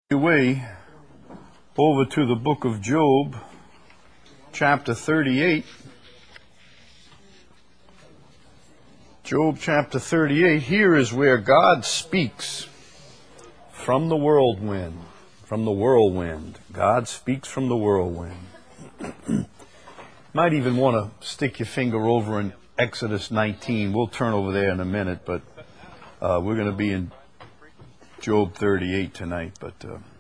Your way over to the book of Job, chapter 38. Job chapter 38, here is where God speaks from the whirlwind. God speaks from the whirlwind. Might even want to stick your finger over in Exodus 19. We'll turn over there in a minute, but we're going to be in Job 38 tonight, but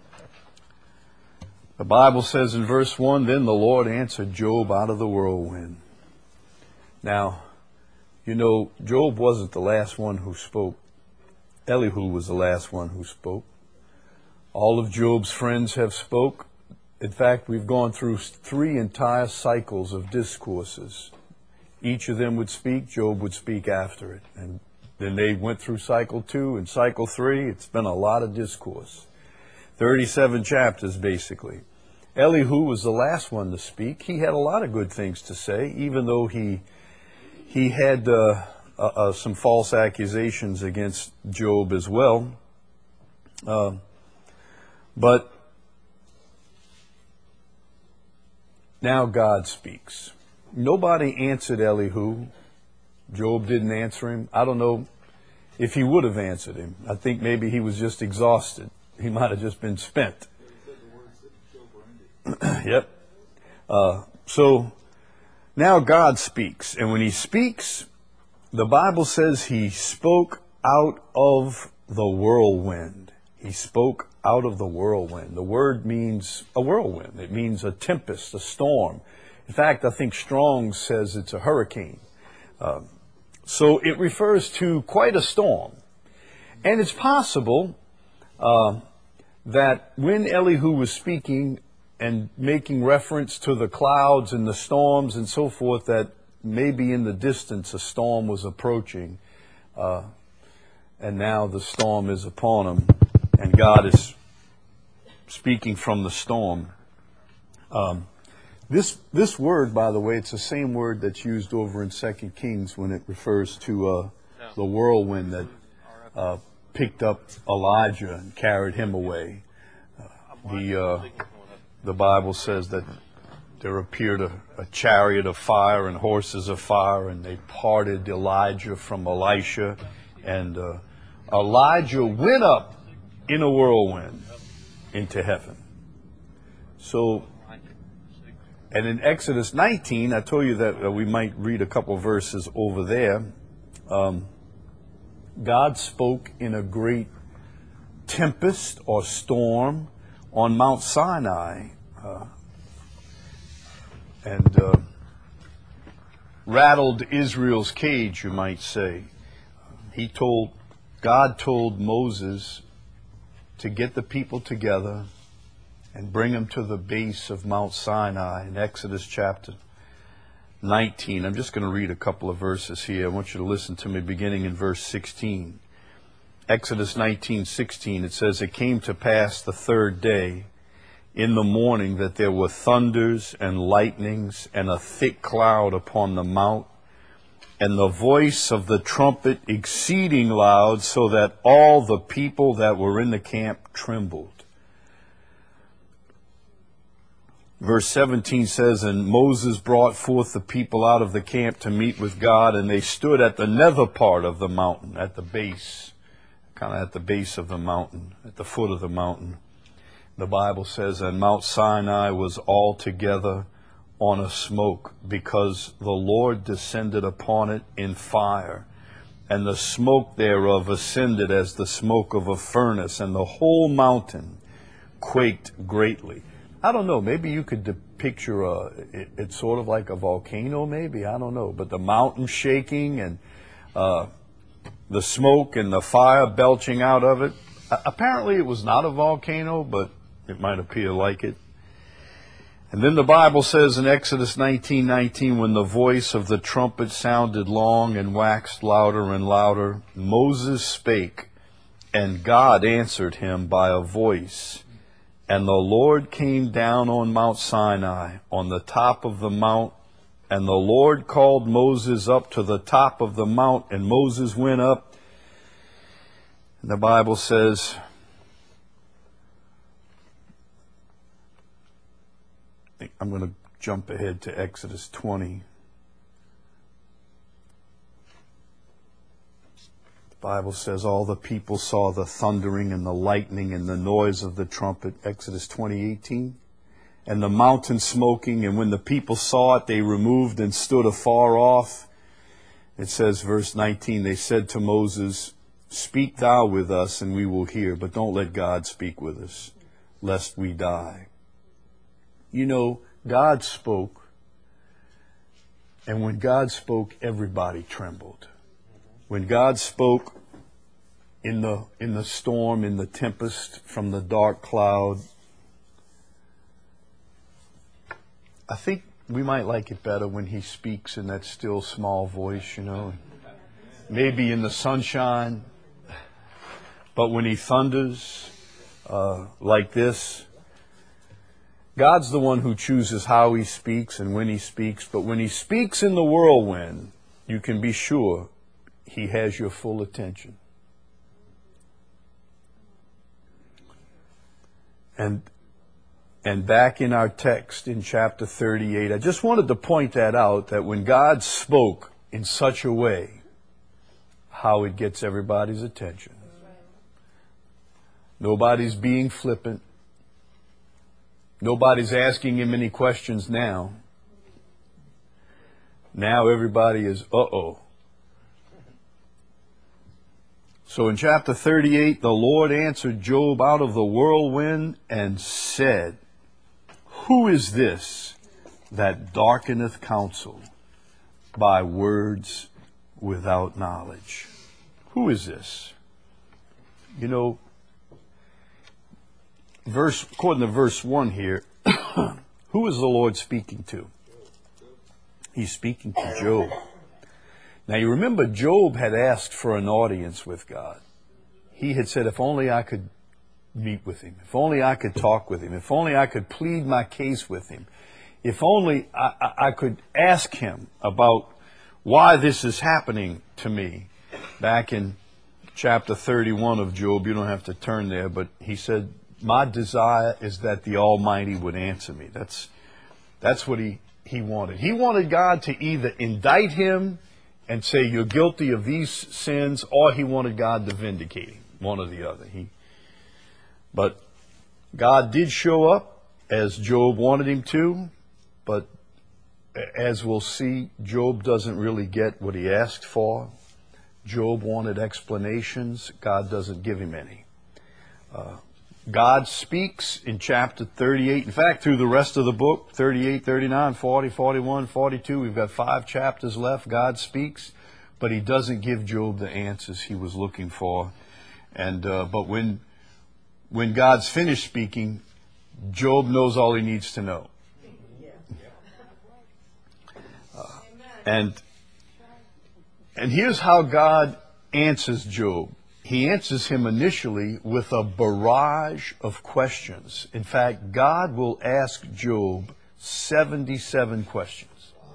the Bible says in verse 1, "Then the Lord answered Job out of the whirlwind." Now, you know, Job wasn't the last one who spoke. Elihu was the last one who spoke. All of Job's friends have spoke. In fact, we've gone through 3 entire cycles of discourses. Each of them would speak, Job would speak after it, and then they went through cycle 2 and cycle 3. It's been a lot of discourse. 37 chapters, basically. Elihu was the last one to speak. He had a lot of good things to say, even though he had some false accusations against Job as well. But now God speaks. Nobody answered Elihu. Job didn't answer him. I don't know if he would have answered him. I think maybe he was just exhausted. He might have just been spent. Yep. So now God speaks. And when he speaks, the Bible says he spoke out of the whirlwind. He spoke out of the whirlwind. The word means a whirlwind. It means a tempest, a storm. In fact, I think Strong's says it's a hurricane. So it refers to quite a storm. And it's possible that when Elihu was speaking and making reference to the clouds and the storms and so forth, that maybe in the distance a storm was approaching, and now the storm is upon him, and God is speaking from the storm. This word, by the way, it's the same word that's used over in 2 Kings when it refers to the whirlwind that picked up Elijah and carried him away. The Bible says that there appeared a chariot of fire and horses of fire, and they parted Elijah from Elisha, and Elijah went up in a whirlwind into heaven. So, and in Exodus 19, I told you that we might read a couple verses over there. God spoke in a great tempest or storm on Mount Sinai and rattled Israel's cage, you might say. God told Moses to get the people together and bring them to the base of Mount Sinai in Exodus chapter 19. I'm just going to read a couple of verses here. I want you to listen to me beginning in verse 16. Exodus 19:16, it says, "It came to pass the 3rd day in the morning that there were thunders and lightnings and a thick cloud upon the mount, and the voice of the trumpet exceeding loud, so that all the people that were in the camp trembled." Verse 17 says, "And Moses brought forth the people out of the camp to meet with God, and they stood at the nether part of the mountain," at the base, kind of at the base of the mountain, at the foot of the mountain. The Bible says, "And Mount Sinai was altogether on a smoke, because the Lord descended upon it in fire, and the smoke thereof ascended as the smoke of a furnace, and the whole mountain quaked greatly." I don't know, maybe you could picture it's sort of like a volcano, maybe, I don't know, but the mountain shaking and the smoke and the fire belching out of it. Apparently it was not a volcano, but it might appear like it. And then the Bible says in Exodus 19:19, "When the voice of the trumpet sounded long and waxed louder and louder, Moses spake, and God answered him by a voice. And the Lord came down on Mount Sinai, on the top of the mount, and the Lord called Moses up to the top of the mount, and Moses went up." And the Bible says, I'm going to jump ahead to Exodus 20. The Bible says all the people saw the thundering and the lightning and the noise of the trumpet, Exodus 20:18, and the mountain smoking, and when the people saw it, they removed and stood afar off. It says, verse 19, they said to Moses, speak thou with us and we will hear, but don't let God speak with us, lest we die. You know, God spoke, and when God spoke, everybody trembled. When God spoke in the storm, in the tempest, from the dark cloud, I think we might like it better when he speaks in that still small voice, you know. Maybe in the sunshine, but when he thunders like this, God's the one who chooses how he speaks and when he speaks. But when he speaks in the whirlwind, you can be sure he has your full attention. And back in our text in chapter 38, I just wanted to point that out, that when God spoke in such a way, how it gets everybody's attention. Nobody's being flippant. Nobody's asking him any questions now. Now everybody is, uh-oh. So in chapter 38, the Lord answered Job out of the whirlwind and said, who is this that darkeneth counsel by words without knowledge? Who is this? You know, according to verse 1 here, who is the Lord speaking to? He's speaking to Job. Now you remember Job had asked for an audience with God. He had said, if only I could meet with him, if only I could talk with him, if only I could plead my case with him, if only I could ask him about why this is happening to me. Back in chapter 31 of Job, you don't have to turn there, but he said, my desire is that the Almighty would answer me. That's what he wanted. He wanted God to either indict him and say, you're guilty of these sins, or he wanted God to vindicate him, one or the other. But God did show up as Job wanted him to, but as we'll see, Job doesn't really get what he asked for. Job wanted explanations. God doesn't give him any. God speaks in chapter 38. In fact, through the rest of the book, 38, 39, 40, 41, 42, we've got 5 chapters left. God speaks, but he doesn't give Job the answers he was looking for. And but when God's finished speaking, Job knows all he needs to know. And here's how God answers Job. He answers him initially with a barrage of questions. In fact, God will ask Job 77 questions.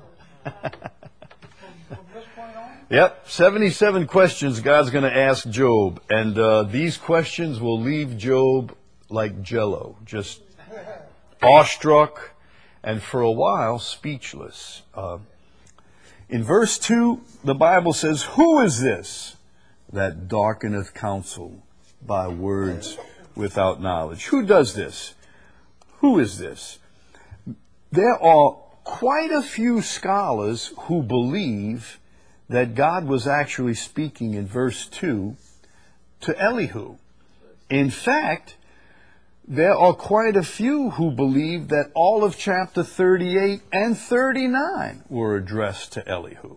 Yep, 77 questions God's going to ask Job. And these questions will leave Job like jello, just awestruck and for a while speechless. In verse 2, the Bible says, who is this that darkeneth counsel by words without knowledge? Who does this? Who is this? There are quite a few scholars who believe that God was actually speaking in verse 2 to Elihu. In fact, there are quite a few who believe that all of chapter 38 and 39 were addressed to Elihu.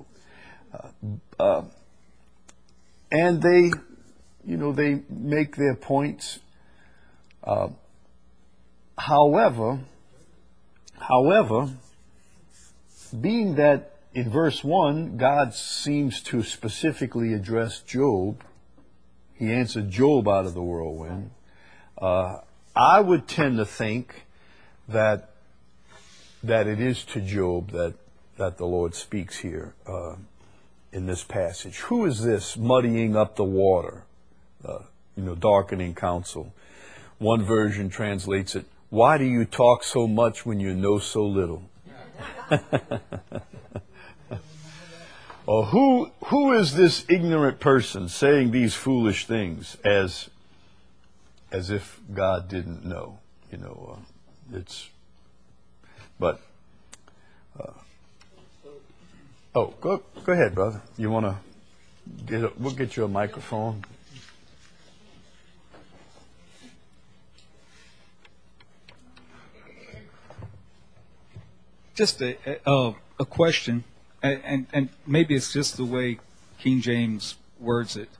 And they make their points. However, being that in verse 1, God seems to specifically address Job, he answered Job out of the whirlwind, I would tend to think that it is to Job that the Lord speaks here in this passage. Who is this muddying up the water, darkening counsel? One version translates it, why do you talk so much when you know so little? Or who is this ignorant person saying these foolish things as if God didn't know? But go ahead, brother. You want to we'll get you a microphone. Just a question, and maybe it's just the way King James words it.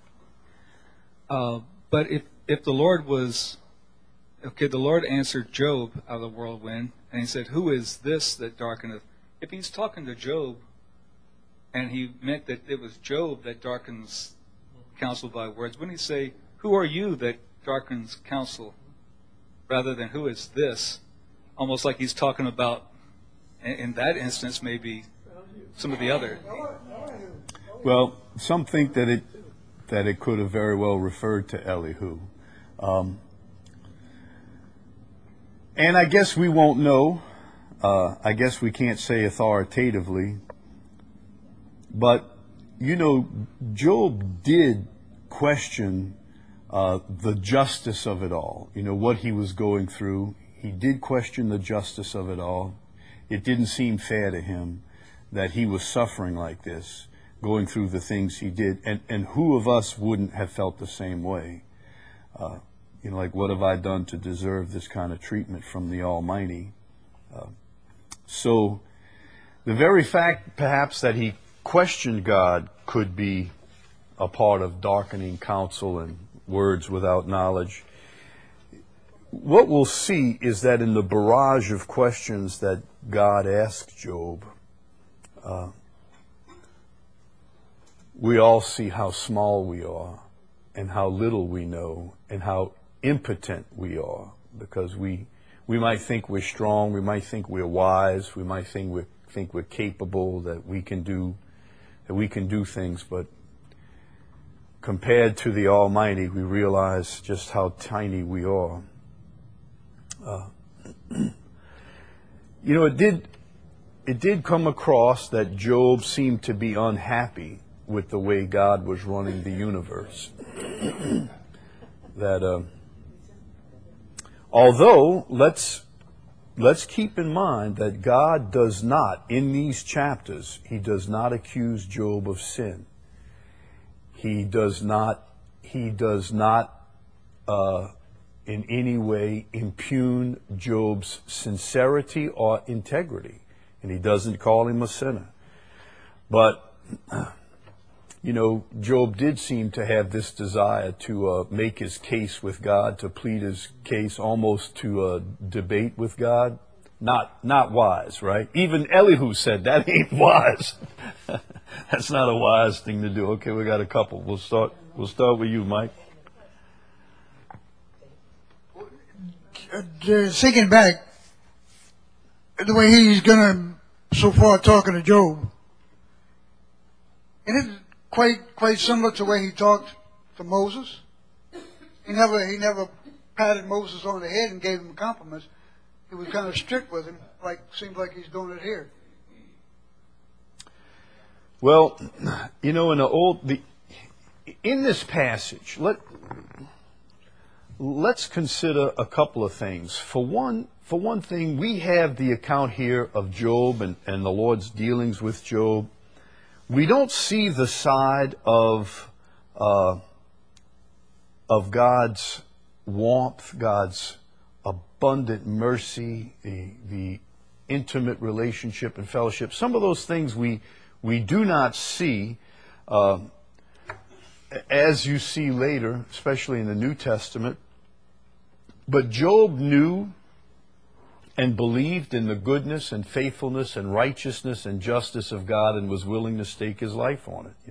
But if the Lord the Lord answered Job out of the whirlwind, and he said, "Who is this that darkeneth?" If he's talking to Job, and he meant that it was Job that darkens counsel by words, wouldn't he say, "Who are you that darkens counsel?" rather than "Who is this?" Almost like he's talking about, in that instance, maybe some of the other. Well, some think that it could have very well referred to Elihu. And I guess we won't know. I guess we can't say authoritatively. But, Job did question the justice of it all. What he was going through. He did question the justice of it all. It didn't seem fair to him that he was suffering like this, going through the things he did. And who of us wouldn't have felt the same way? Like, what have I done to deserve this kind of treatment from the Almighty? So the very fact, perhaps, that he questioned God could be a part of darkening counsel and words without knowledge. What we'll see is that in the barrage of questions that God asked Job, we all see how small we are and how little we know and how impotent we are, because we might think we're strong, we might think we're wise, we might think we're capable, that we can do things, but compared to the Almighty, we realize just how tiny we are. It did come across that Job seemed to be unhappy with the way God was running the universe. That although let's keep in mind that God does not, in these chapters, he does not accuse Job of sin. He does not in any way impugn Job's sincerity or integrity, and he doesn't call him a sinner. But Job did seem to have this desire to make his case with God, to plead his case, almost to debate with God. Not wise, right? Even Elihu said that ain't wise. That's not a wise thing to do. Okay, we got a couple. We'll start with you, Mike. Thinking back, the way he's so far talking to Job, and it's quite similar to the way he talked to Moses. He never patted Moses on the head and gave him compliments. He was kind of strict with him, seems like he's doing it here. Well, in this passage, let's consider a couple of things. For one thing, we have the account here of Job and the Lord's dealings with Job. We don't see the side of God's warmth, God's abundant mercy, the intimate relationship and fellowship. Some of those things we do not see, as you see later, especially in the New Testament. But Job knew and believed in the goodness and faithfulness and righteousness and justice of God, and was willing to stake his life on it,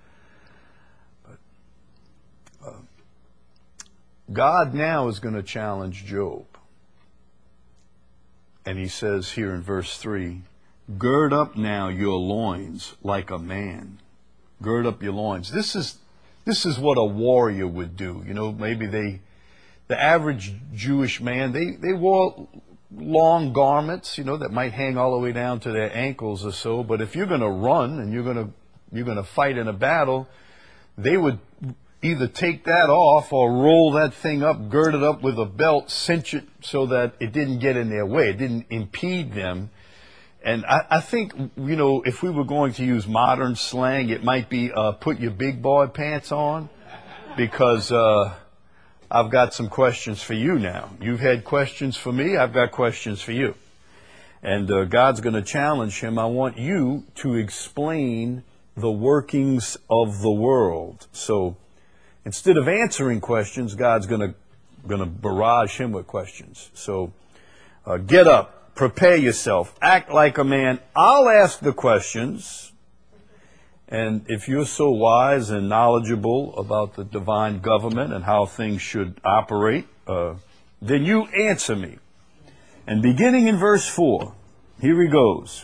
But God now is going to challenge Job. And he says here in verse 3, "Gird up now your loins like a man." Gird up your loins. This is what a warrior would do. Maybe the average Jewish man, they wore long garments, that might hang all the way down to their ankles or so. But if you're going to run and you're going to fight in a battle, they would either take that off or roll that thing up, gird it up with a belt, cinch it so that it didn't get in their way. It didn't impede them. And I think, if we were going to use modern slang, it might be put your big boy pants on, because I've got some questions for you now. You've had questions for me. I've got questions for you. And God's going to challenge him. I want you to explain the workings of the world. So instead of answering questions, God's going to barrage him with questions. So get up. Prepare yourself. Act like a man. I'll ask the questions. And if you're so wise and knowledgeable about the divine government and how things should operate, then you answer me. And beginning in verse 4, here he goes.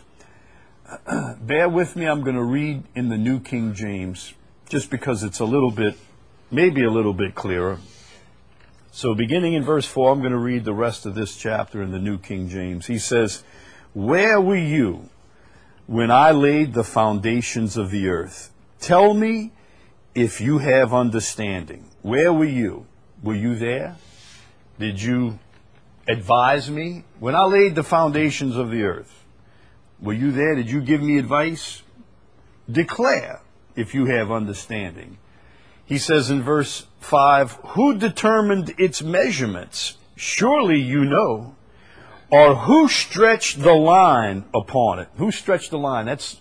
Bear with me. I'm going to read in the New King James, just because it's maybe a little bit clearer. So beginning in verse 4, I'm going to read the rest of this chapter in the New King James. He says, "Where were you when I laid the foundations of the earth? Tell me if you have understanding." Where were you? Were you there? Did you advise me? When I laid the foundations of the earth, were you there? Did you give me advice? Declare if you have understanding. He says in verse 5, "Who determined its measurements? Surely you know. Or who stretched the line upon it?" Who stretched the line? That's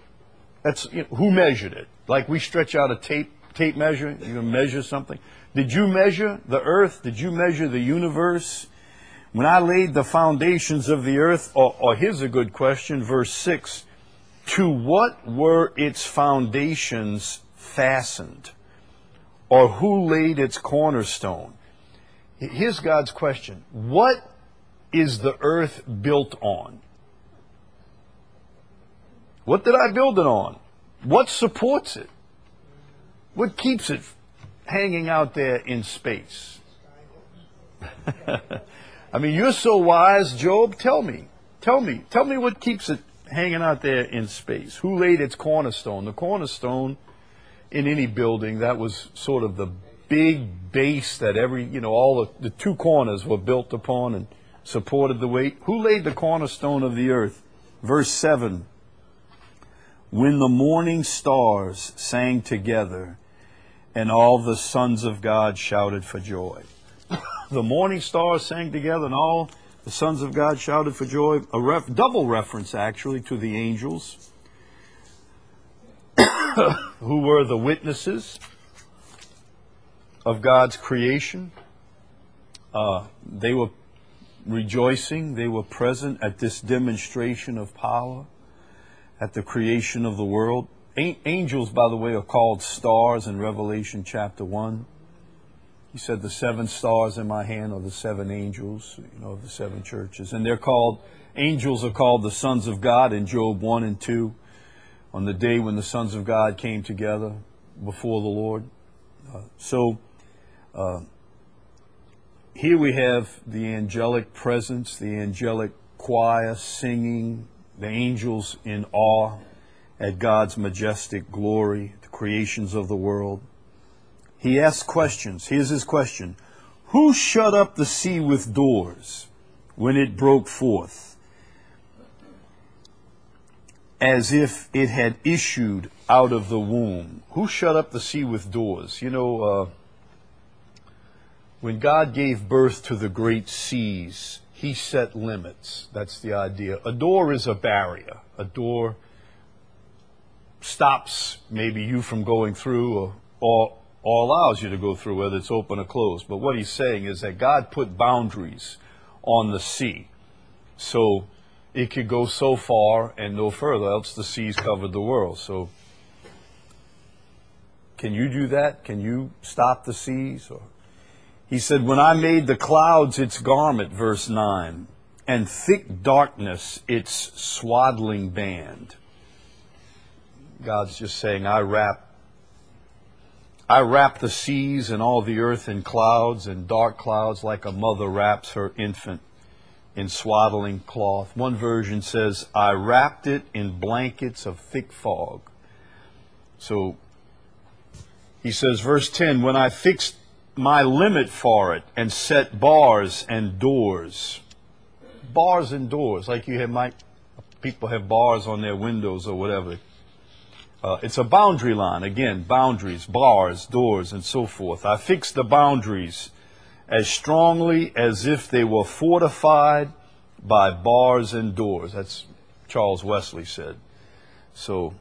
who measured it? Like we stretch out a tape measure. You're going to measure something. Did you measure the earth? Did you measure the universe? When I laid the foundations of the earth, or here's a good question, verse 6, "To what were its foundations fastened? Or who laid its cornerstone?" Here's God's question. What is the earth built on? What did I build it on? What supports it? What keeps it hanging out there in space? I mean, you're so wise, Job. Tell me what keeps it hanging out there in space. Who laid its cornerstone? The cornerstone in any building, that was sort of the big base that all the two corners were built upon and supported the weight. Who laid the cornerstone of the earth? Verse 7, "When the morning stars sang together and all the sons of God shouted for joy." The morning stars sang together and all the sons of God shouted for joy. A double reference, actually, to the angels, who were the witnesses of God's creation. They were rejoicing. They were present at this demonstration of power, at the creation of the world. Angels, by the way, are called stars in Revelation chapter 1. He said the 7 stars in my hand are the 7 angels, of the 7 churches. And angels are called the sons of God in Job 1 and 2. On the day when the sons of God came together before the Lord. Here we have the angelic presence, the angelic choir singing, the angels in awe at God's majestic glory, the creations of the world. He asks questions. Here's his question. Who shut up the sea with doors when it broke forth, as if it had issued out of the womb? Who shut up the sea with doors? When God gave birth to the great seas, he set limits. That's the idea. A door is a barrier. A door stops maybe you from going through or allows you to go through, whether it's open or closed. But what he's saying is that God put boundaries on the sea. So it could go so far and no further, else the seas covered the world. So can you do that? Can you stop the seas? He said, when I made the clouds its garment, verse 9, and thick darkness its swaddling band. God's just saying, I wrap I wrap the seas and all the earth in clouds and dark clouds like a mother wraps her infant in swaddling cloth. One version says, I wrapped it in blankets of thick fog. So he says, verse 10, when I fixed my limit for it and set bars and doors. Bars and doors, like you have, people have bars on their windows or whatever. It's a boundary line. Again, boundaries, bars, doors, and so forth. I fixed the boundaries as strongly as if they were fortified by bars and doors. That's Charles Wesley said. So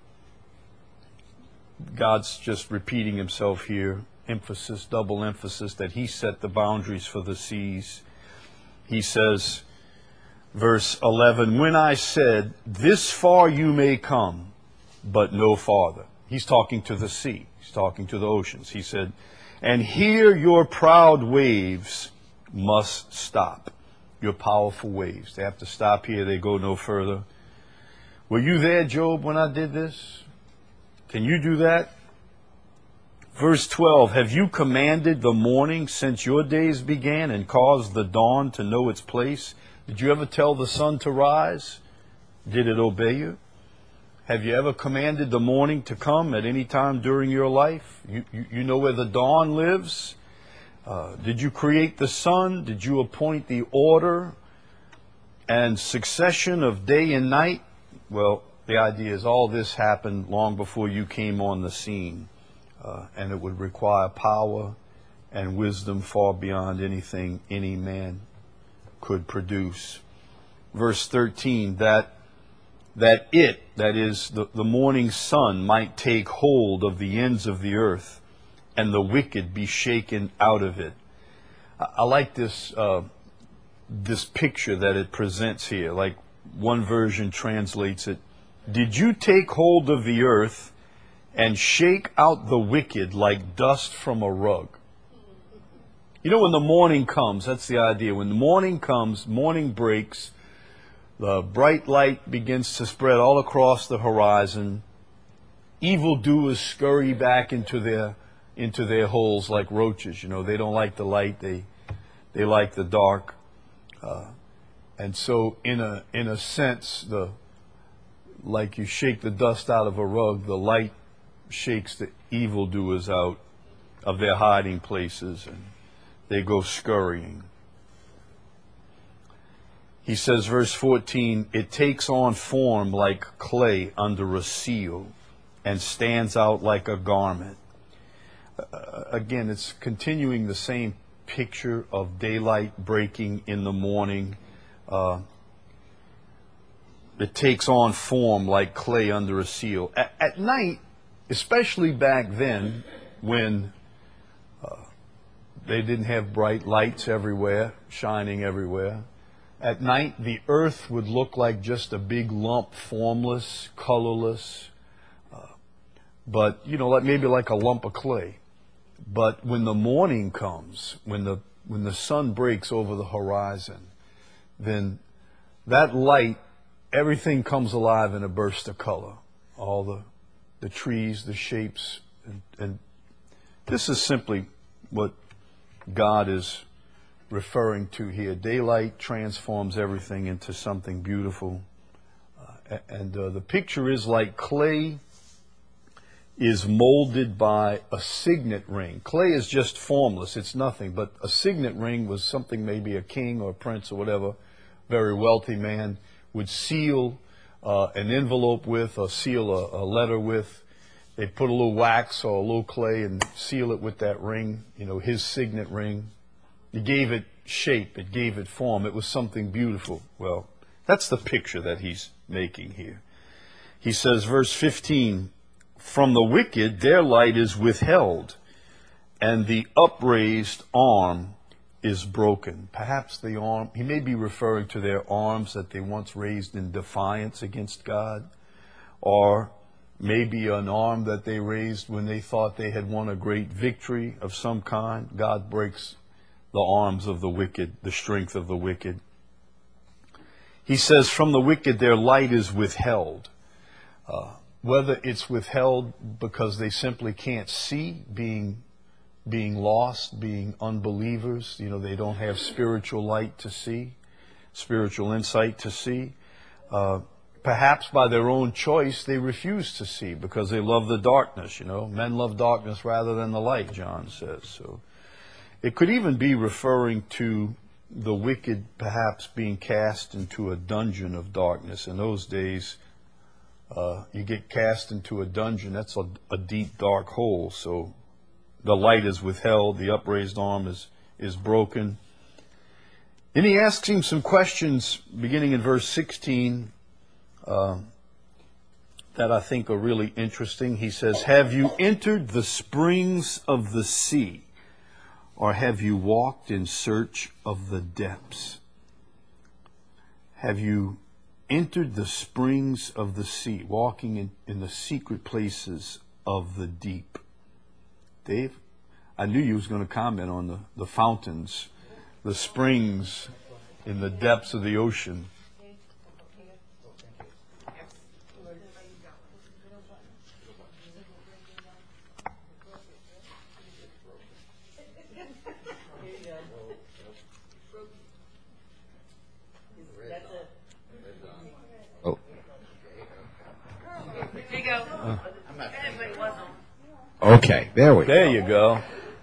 God's just repeating himself here. Emphasis, double emphasis, that he set the boundaries for the seas. He says, verse 11, when I said, this far you may come, but no farther. He's talking to the sea. He's talking to the oceans. He said, and here your proud waves must stop. Your powerful waves. They have to stop here. They go no further. Were you there, Job, when I did this? Can you do that? Verse 12, have you commanded the morning since your days began and caused the dawn to know its place? Did you ever tell the sun to rise? Did it obey you? Have you ever commanded the morning to come at any time during your life? You know where the dawn lives? Did you create the sun? Did you appoint the order and succession of day and night? Well, the idea is all this happened long before you came on the scene. And it would require power and wisdom far beyond anything any man could produce. Verse 13, that is, the morning sun might take hold of the ends of the earth, and the wicked be shaken out of it. I like this picture that it presents here. Like one version translates it, did you take hold of the earth and shake out the wicked like dust from a rug? You know, when the morning comes, that's the idea. When the morning comes, morning breaks, the bright light begins to spread all across the horizon. Evildoers scurry back into their holes like roaches. You know, they don't like the light. They like the dark. And so, in a sense, like you shake the dust out of a rug, the light shakes the evildoers out of their hiding places, and they go scurrying. He says, verse 14, it takes on form like clay under a seal and stands out like a garment. Again, it's continuing the same picture of daylight breaking in the morning. It takes on form like clay under a seal. At night, especially back then, when they didn't have bright lights everywhere, shining everywhere. At night, the earth would look like just a big lump, formless, colorless, but, like maybe like a lump of clay. But when the morning comes, when the sun breaks over the horizon, then that light, everything comes alive in a burst of color. All the trees, the shapes, and this is simply what God is referring to here. Daylight transforms everything into something beautiful. And the picture is like clay is molded by a signet ring. Clay is just formless. It's nothing. But a signet ring was something maybe a king or a prince or whatever, very wealthy man, would seal an envelope with or seal a letter with. They'd put a little wax or a little clay and seal it with that ring, his signet ring. It gave it shape. It gave it form. It was something beautiful. Well, that's the picture that he's making here. He says, verse 15, from the wicked their light is withheld, and the upraised arm is broken. Perhaps the arm, he may be referring to their arms that they once raised in defiance against God, or maybe an arm that they raised when they thought they had won a great victory of some kind. God breaks the arms of the wicked, the strength of the wicked. He says, from the wicked their light is withheld. whether it's withheld because they simply can't see, being lost, being unbelievers, they don't have spiritual light to see, spiritual insight to see. Perhaps by their own choice, they refuse to see because they love the darkness, Men love darkness rather than the light, John says. So it could even be referring to the wicked perhaps being cast into a dungeon of darkness. In those days, you get cast into a dungeon, that's a deep, dark hole. So the light is withheld, the upraised arm is broken. Then he asks him some questions beginning in verse 16 that I think are really interesting. He says, have you entered the springs of the sea, or have you walked in search of the depths? Have you entered the springs of the sea, walking in the secret places of the deep? Dave, I knew you was going to comment on the fountains, the springs in the depths of the ocean. Okay, there we go. There you go.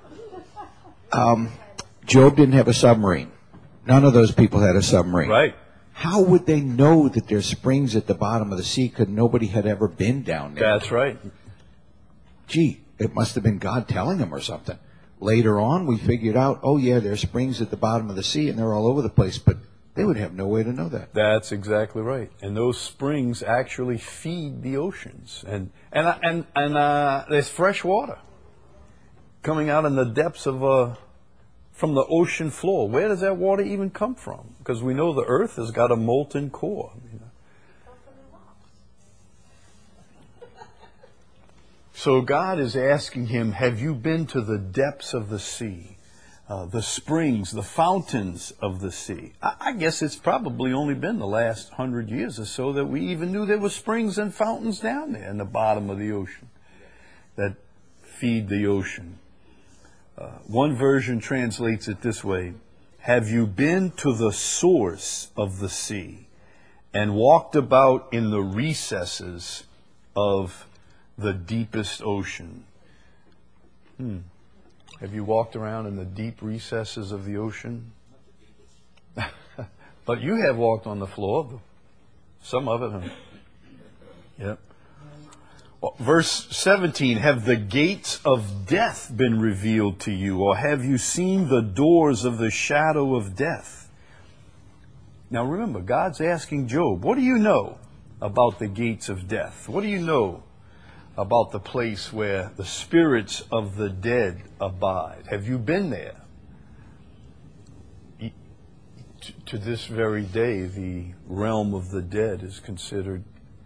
Job didn't have a submarine. None of those people had a submarine. Right. How would they know that there's springs at the bottom of the sea because nobody had ever been down there? That's right. Gee, it must have been God telling them or something. Later on, we figured out, oh yeah, there's springs at the bottom of the sea and they're all over the place, but they would have no way to know that. That's exactly right. And those springs actually feed the oceans. And there's fresh water coming out in the depths of from the ocean floor. Where does that water even come from? Because we know the earth has got a molten core. So God is asking him, have you been to the depths of the sea? The springs, the fountains of the sea. I guess it's probably only been the last 100 years or so that we even knew there were springs and fountains down there in the bottom of the ocean that feed the ocean. One version translates it this way: have you been to the source of the sea and walked about in the recesses of the deepest ocean? Have you walked around in the deep recesses of the ocean? But you have walked on the floor, some of it. Yep. Verse 17, have the gates of death been revealed to you, or have you seen the doors of the shadow of death? Now remember, God's asking Job, what do you know about the gates of death? What do you know about the place where the spirits of the dead abide? Have you been there? To this very day, the realm of the dead is considered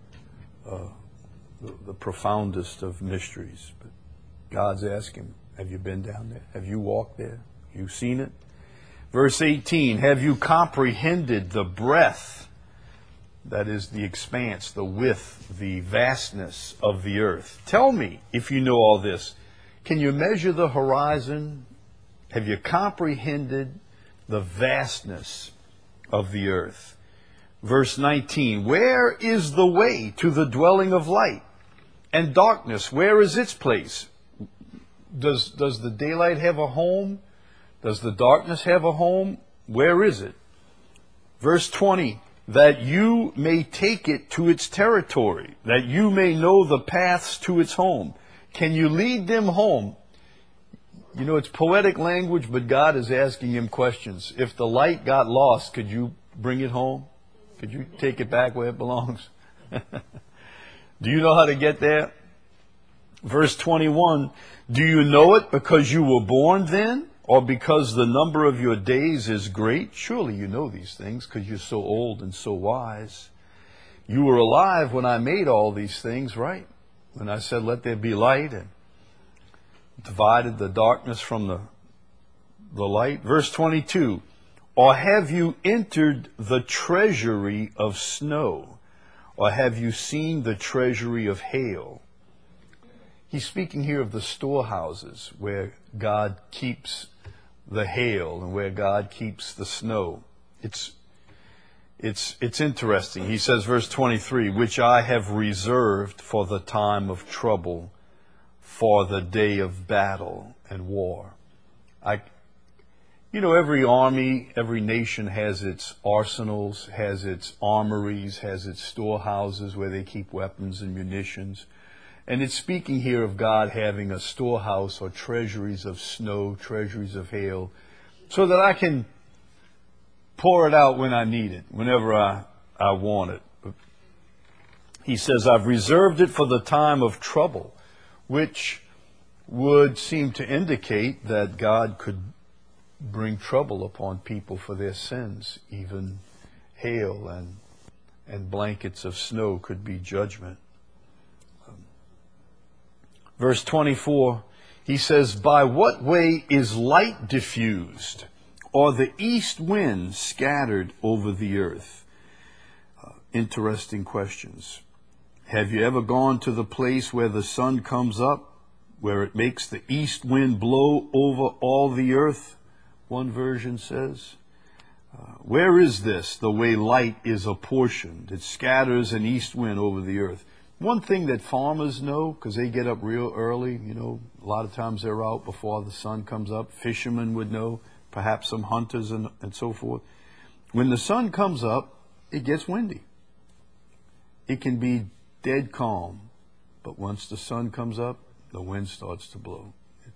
the profoundest of mysteries. But God's asking, have you been down there? Have you walked there? Have you seen it? Verse 18, have you comprehended the breadth, that is the expanse, the width, the vastness of the earth? Tell me if you know all this. Can you measure the horizon? Have you comprehended the vastness of the earth? Verse 19, where is the way to the dwelling of light? And darkness, where is its place? Does the daylight have a home? Does the darkness have a home? Where is it? Verse 20, that you may take it to its territory, that you may know the paths to its home. Can you lead them home? You know, it's poetic language, but God is asking him questions. If the light got lost, could you bring it home? Could you take it back where it belongs? Do you know how to get there? Verse 21, do you know it because you were born then, or because the number of your days is great? Surely you know these things because you're so old and so wise. You were alive when I made all these things, right? When I said, let there be light, and divided the darkness from the light. Verse 22, or have you entered the treasury of snow, Or have you seen the treasury of hail? He's speaking here of the storehouses where God keeps the hail and where God keeps the snow. It's interesting. He says, verse 23, which I have reserved for the time of trouble, for the day of battle and war. Every army, every nation has its arsenals, has its armories, has its storehouses where they keep weapons and munitions. And it's speaking here of God having a storehouse or treasuries of snow, treasuries of hail, so that I can pour it out when I need it, whenever I want it. He says, I've reserved it for the time of trouble, which would seem to indicate that God could bring trouble upon people for their sins. Even hail and blankets of snow could be judgment. Verse 24, he says, by what way is light diffused, or the east wind scattered over the earth? Interesting questions. Have you ever gone to the place where the sun comes up, where it makes the east wind blow over all the earth? One version says. Where is this, the way light is apportioned? It scatters an east wind over the earth. One thing that farmers know, because they get up real early, a lot of times they're out before the sun comes up. Fishermen would know, perhaps some hunters and so forth. When the sun comes up, it gets windy. It can be dead calm, but once the sun comes up, the wind starts to blow.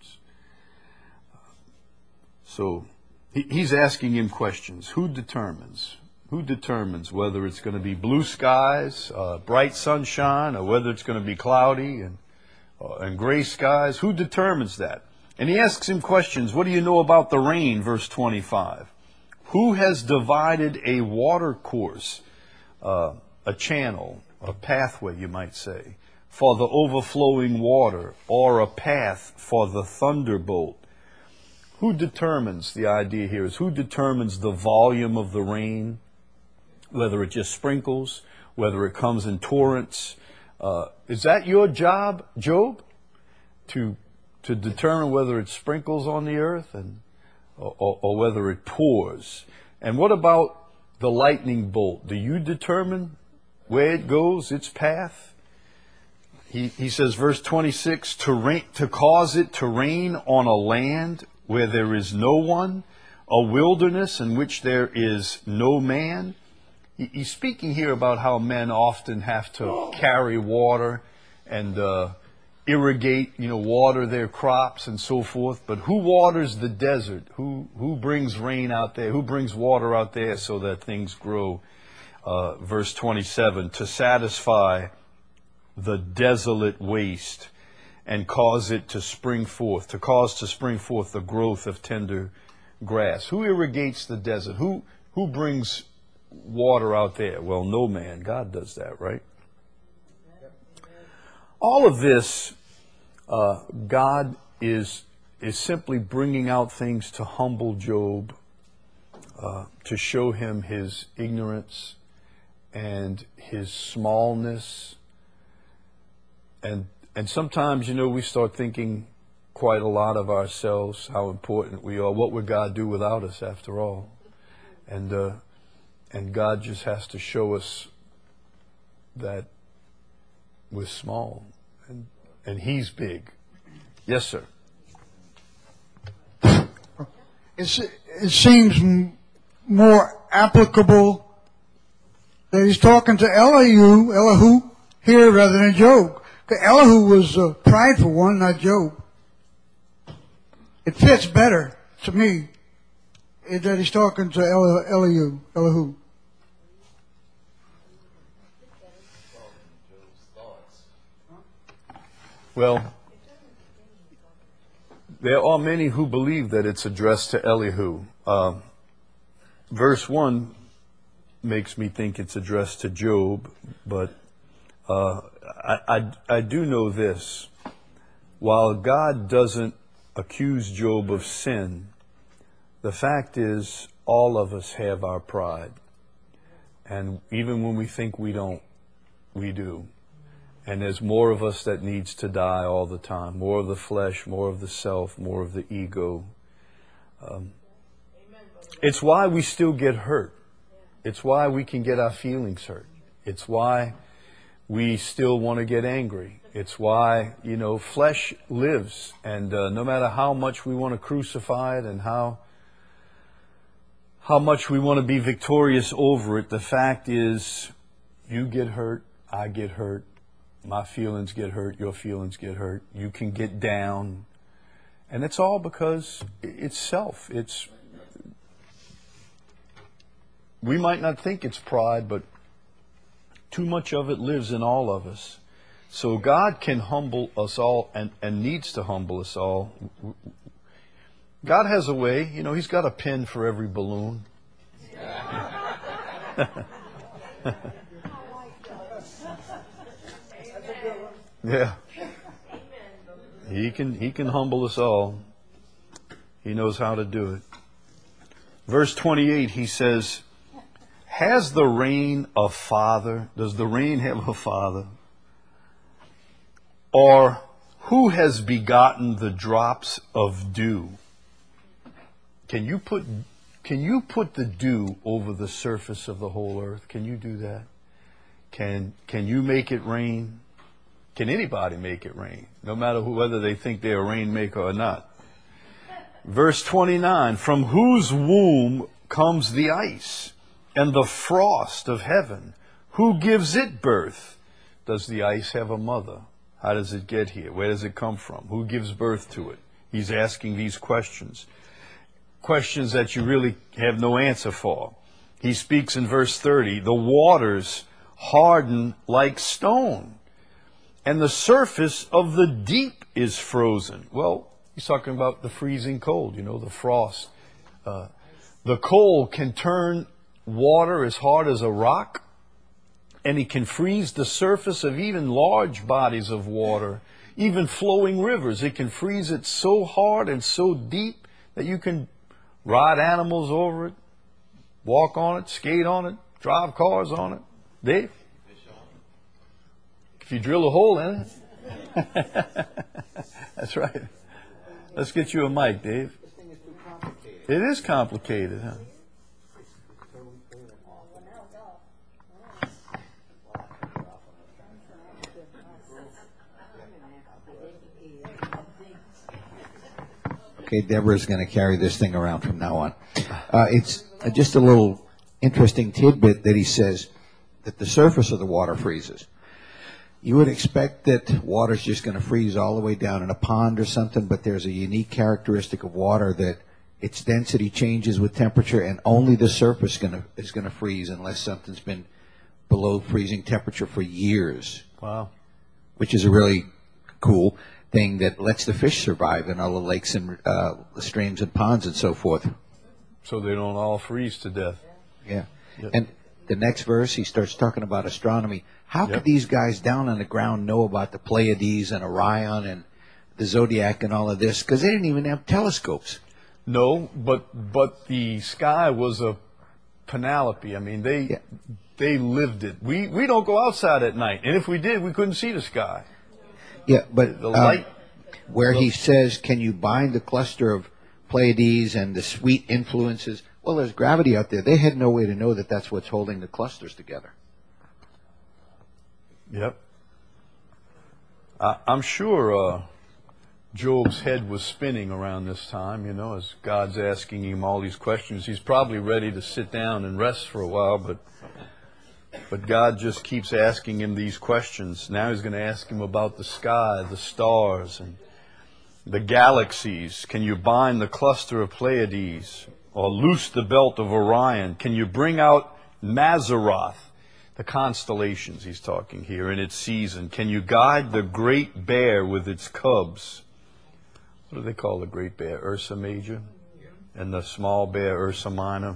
So he's asking him questions. Who determines? Who determines whether it's going to be blue skies, bright sunshine, or whether it's going to be cloudy and gray skies? Who determines that? And he asks him questions. What do you know about the rain? Verse 25. Who has divided a water course, a channel, a pathway, you might say, for the overflowing water, or a path for the thunderbolt? Who determines, the idea here is, who determines the volume of the rain? Whether it just sprinkles, whether it comes in torrents. Is that your job, Job? To determine whether it sprinkles on the earth or whether it pours? And what about the lightning bolt? Do you determine where it goes, its path? He says, verse 26, to cause it to rain on a land where there is no one, a wilderness in which there is no man. He's speaking here about how men often have to carry water and irrigate, water their crops and so forth. But who waters the desert? Who brings rain out there? Who brings water out there so that things grow? Verse 27, to satisfy the desolate waste and cause it to spring forth, to cause to spring forth the growth of tender grass. Who irrigates the desert? Who brings water out there? Well, no man. God does that, right? All of this, God is simply bringing out things to humble Job, to show him his ignorance and his smallness. And sometimes, we start thinking quite a lot of ourselves, how important we are. What would God do without us, after all? And God just has to show us that we're small and He's big. Yes, sir. It seems more applicable that he's talking to Elihu here rather than Job. Because Elihu was a prideful one, not Job. It fits better to me that he's talking to Elihu. Well, there are many who believe that it's addressed to Elihu. Verse 1 makes me think it's addressed to Job, but I do know this. While God doesn't accuse Job of sin, the fact is all of us have our pride. And even when we think we don't, We do. And there's more of us that needs to die all the time. More of the flesh, more of the self, more of the ego. It's why we still get hurt. It's why we can get our feelings hurt. It's why we still want to get angry. It's why, flesh lives. And no matter how much we want to crucify it and how much we want to be victorious over it, the fact is, you get hurt, I get hurt, my feelings get hurt, your feelings get hurt, you can get down. And it's all because it's self. We might not think it's pride, but too much of it lives in all of us. So God can humble us all and needs to humble us all. God has a way. He's got a pin for every balloon. Yeah. He can humble us all. He knows how to do it. Verse 28, he says, has the rain a father? Does the rain have a father? Or who has begotten the drops of dew? Can you put the dew over the surface of the whole earth? Can you do that? Can you make it rain? Can anybody make it rain? No matter whether they think they're a rainmaker or not. Verse 29, from whose womb comes the ice and the frost of heaven? Who gives it birth? Does the ice have a mother? How does it get here? Where does it come from? Who gives birth to it? He's asking these questions. Questions that you really have no answer for. He speaks in verse 30, the waters harden like stone, and the surface of the deep is frozen. Well, he's talking about the freezing cold, the frost. The cold can turn water as hard as a rock, and it can freeze the surface of even large bodies of water, even flowing rivers. It can freeze it so hard and so deep that you can ride animals over it, walk on it, skate on it, drive cars on it. Dave? If you drill a hole in it. That's right. Let's get you a mic, Dave. This thing is too complicated. It is complicated, huh? Okay, Deborah's going to carry this thing around from now on. It's just a little interesting tidbit that he says that the surface of the water freezes. You would expect that water's just going to freeze all the way down in a pond or something, but there's a unique characteristic of water that its density changes with temperature, and only the surface is going to freeze unless something's been below freezing temperature for years. Wow. Which is a really cool thing that lets the fish survive in all the lakes and streams and ponds and so forth. So they don't all freeze to death. Yeah. Yep. And the next verse, he starts talking about astronomy. How could these guys down on the ground know about the Pleiades and Orion and the Zodiac and all of this? Because they didn't even have telescopes. No, but the sky was a panoply. I mean, they lived it. We don't go outside at night, and if we did, we couldn't see the sky. Yeah, but the light. Where he says, can you bind the cluster of Pleiades and the sweet influences? Well, there's gravity out there. They had no way to know that that's what's holding the clusters together. Yep. I'm sure Job's head was spinning around this time, as God's asking him all these questions. He's probably ready to sit down and rest for a while, but God just keeps asking him these questions. Now he's going to ask him about the sky, the stars, and the galaxies. Can you bind the cluster of Pleiades or loose the belt of Orion? Can you bring out Mazzaroth? The constellations he's talking here in its season. Can you guide the great bear with its cubs? What do they call the great bear? Ursa Major? And the small bear, Ursa Minor?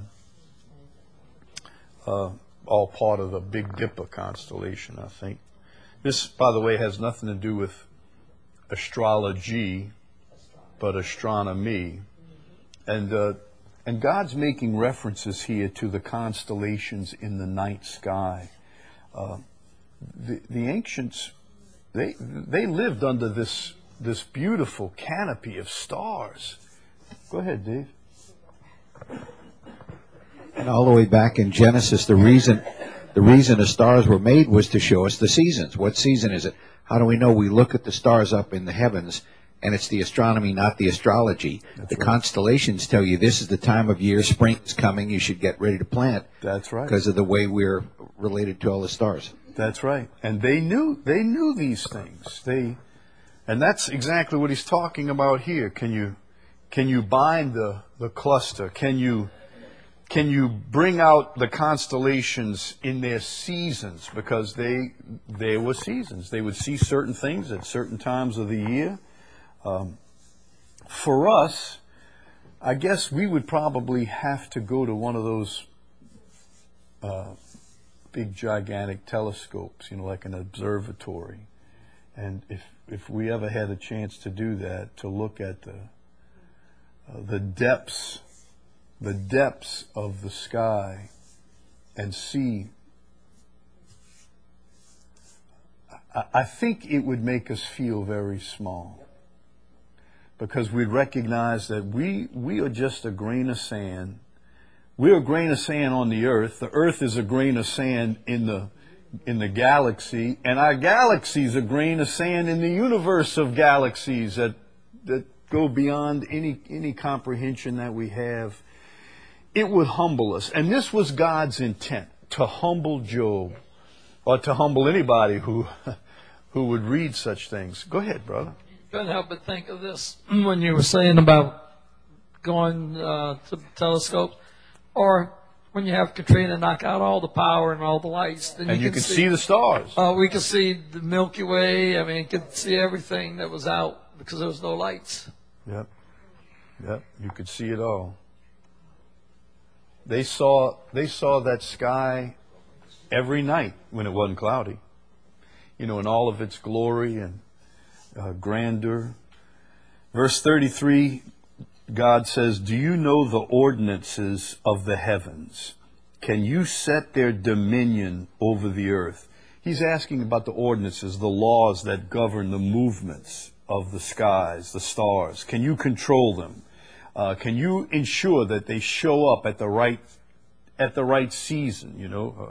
All part of the Big Dipper constellation, I think. This, by the way, has nothing to do with astrology, but astronomy. And God's making references here to the constellations in the night sky. the ancients, they lived under this beautiful canopy of stars. Go ahead, Dave. And all the way back in Genesis, the reason the stars were made was to show us the seasons. What season is it? How do we know? We look at the stars up in the heavens, and it's the astronomy, not the astrology. That's the right. Constellations tell you this is the time of year, spring's coming, you should get ready to plant. That's right. Because of the way we're related to all the stars. That's right. And they knew these things. And that's exactly what he's talking about here. Can you bind the cluster? Can you bring out the constellations in their seasons? Because they were seasons. They would see certain things at certain times of the year. For us, I guess we would probably have to go to one of those big, gigantic telescopes, like an observatory. And if we ever had a chance to do that, to look at the depths of the sky and see, I think it would make us feel very small, because we'd recognize that we are just a grain of sand. We're a grain of sand on the earth. The earth is a grain of sand in the galaxy, and our galaxy is a grain of sand in the universe of galaxies that go beyond any comprehension that we have. It would humble us. And this was God's intent, to humble Job, or to humble anybody who would read such things. Go ahead, brother. Couldn't help but think of this when you were saying about going to the telescopes, or when you have Katrina knock out all the power and all the lights. Then and you can see the stars. We could see the Milky Way. I mean, you could see everything that was out because there was no lights. Yep. You could see it all. They saw that sky every night when it wasn't cloudy, in all of its glory and grandeur. Verse 33, God says, "Do you know the ordinances of the heavens? Can you set their dominion over the earth?" He's asking about the ordinances, the laws that govern the movements of the skies, the stars. Can you control them? Can you ensure that they show up at the right season?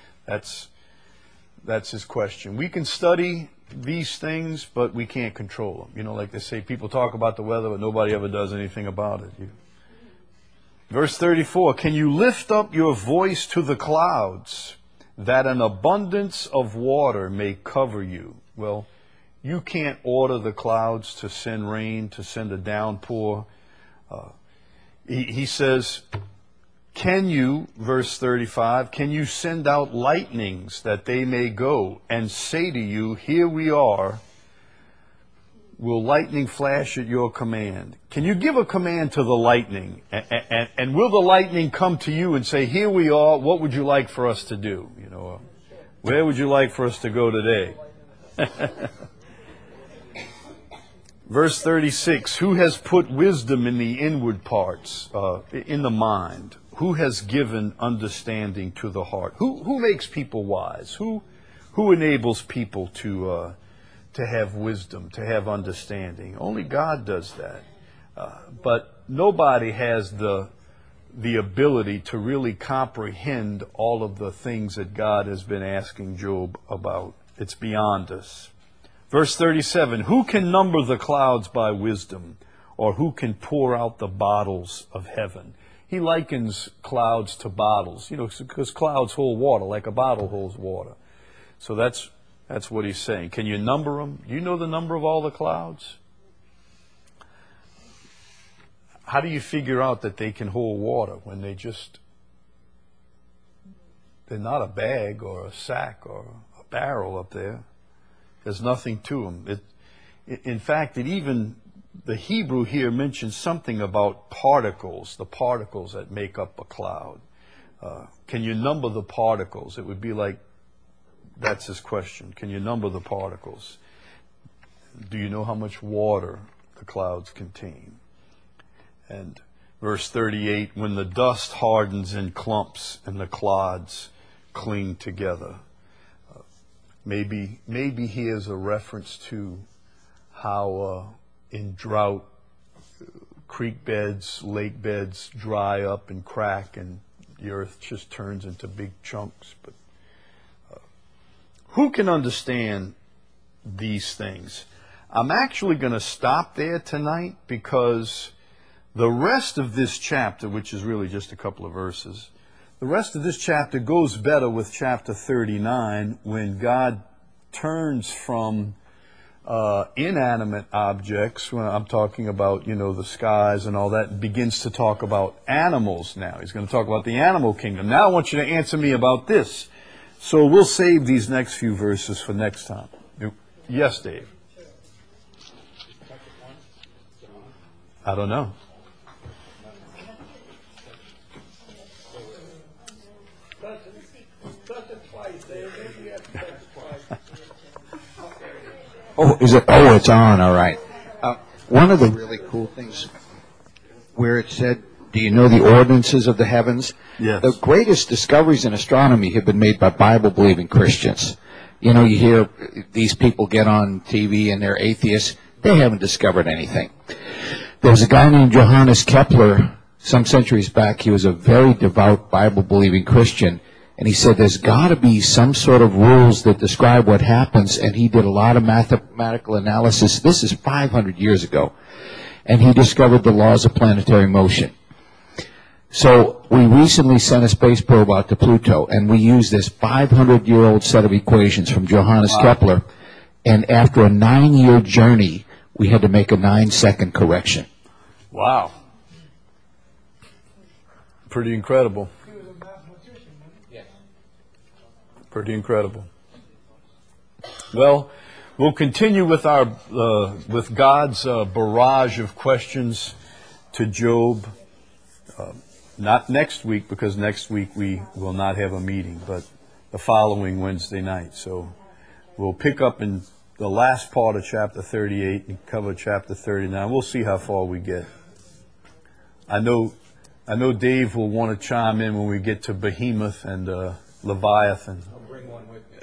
That's his question. We can study these things, but we can't control them. Like they say, people talk about the weather, but nobody ever does anything about it. Verse 34, "Can you lift up your voice to the clouds, that an abundance of water may cover you?" Well, you can't order the clouds to send rain, to send a downpour. He says, "Can you," verse 35, "can you send out lightnings that they may go and say to you, 'Here we are'? Will lightning flash at your command?" Can you give a command to the lightning? And will the lightning come to you and say, "Here we are, what would you like for us to do?" Where would you like for us to go today? Verse 36, "Who has put wisdom in the inward parts, in the mind? Who has given understanding to the heart?" Who makes people wise? Who enables people to have wisdom, to have understanding? Only God does that. But nobody has the ability to really comprehend all of the things that God has been asking Job about. It's beyond us. Verse 37, "Who can number the clouds by wisdom, or who can pour out the bottles of heaven?" He likens clouds to bottles, because clouds hold water like a bottle holds water. So that's what he's saying. Can you number them? Do you know the number of all the clouds? How do you figure out that they can hold water when they're not a bag or a sack or a barrel up there? There's nothing to them. In fact, the Hebrew here mentions something about particles, the particles that make up a cloud. Can you number the particles? It would be like, that's his question. Can you number the particles? Do you know how much water the clouds contain? And verse 38, "When the dust hardens in clumps and the clods cling together." Maybe he is a reference to how in drought, creek beds, lake beds dry up and crack, and the earth just turns into big chunks. But who can understand these things? I'm actually going to stop there tonight, because the rest of this chapter, which is really just a couple of verses, the rest of this chapter goes better with chapter 39, when God turns from inanimate objects, when I'm talking about, the skies and all that, begins to talk about animals now. He's going to talk about the animal kingdom. Now I want you to answer me about this. So we'll save these next few verses for next time. Yes, Dave? I don't know. Oh, is it? Oh, it's on. All right. One of the really cool things where it said, "Do you know the ordinances of the heavens?" Yes. The greatest discoveries in astronomy have been made by Bible-believing Christians. You hear these people get on TV and they're atheists. They haven't discovered anything. There was a guy named Johannes Kepler some centuries back. He was a very devout Bible-believing Christian. And he said there's got to be some sort of rules that describe what happens. And he did a lot of mathematical analysis. This is 500 years ago. And he discovered the laws of planetary motion. So we recently sent a space probe out to Pluto, and we used this 500-year-old set of equations from Johannes Kepler. And after a 9-year journey, we had to make a 9-second correction. Wow. Pretty incredible. Pretty incredible. Well, we'll continue with our with God's barrage of questions to Job. Not next week, because next week we will not have a meeting, but the following Wednesday night. So we'll pick up in the last part of chapter 38 and cover chapter 39. We'll see how far we get. I know Dave will want to chime in when we get to Behemoth and Leviathan. I'll bring one with me.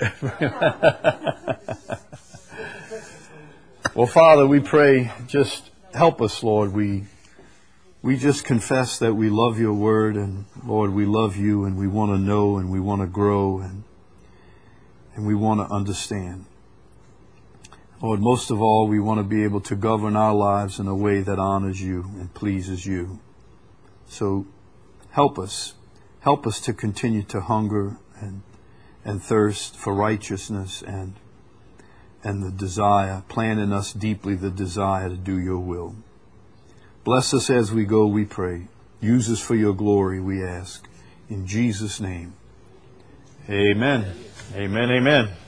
Well, Father, we pray, just help us, Lord. We just confess that we love your word, and Lord, we love you, and we want to know, and we want to grow, and we want to understand. Lord, most of all, we want to be able to govern our lives in a way that honors you and pleases you. So help us. Help us to continue to hunger and thirst for righteousness and the desire, plant in us deeply the desire to do your will. Bless us as we go, we pray. Use us for your glory, we ask. In Jesus' name. Amen. Amen, amen.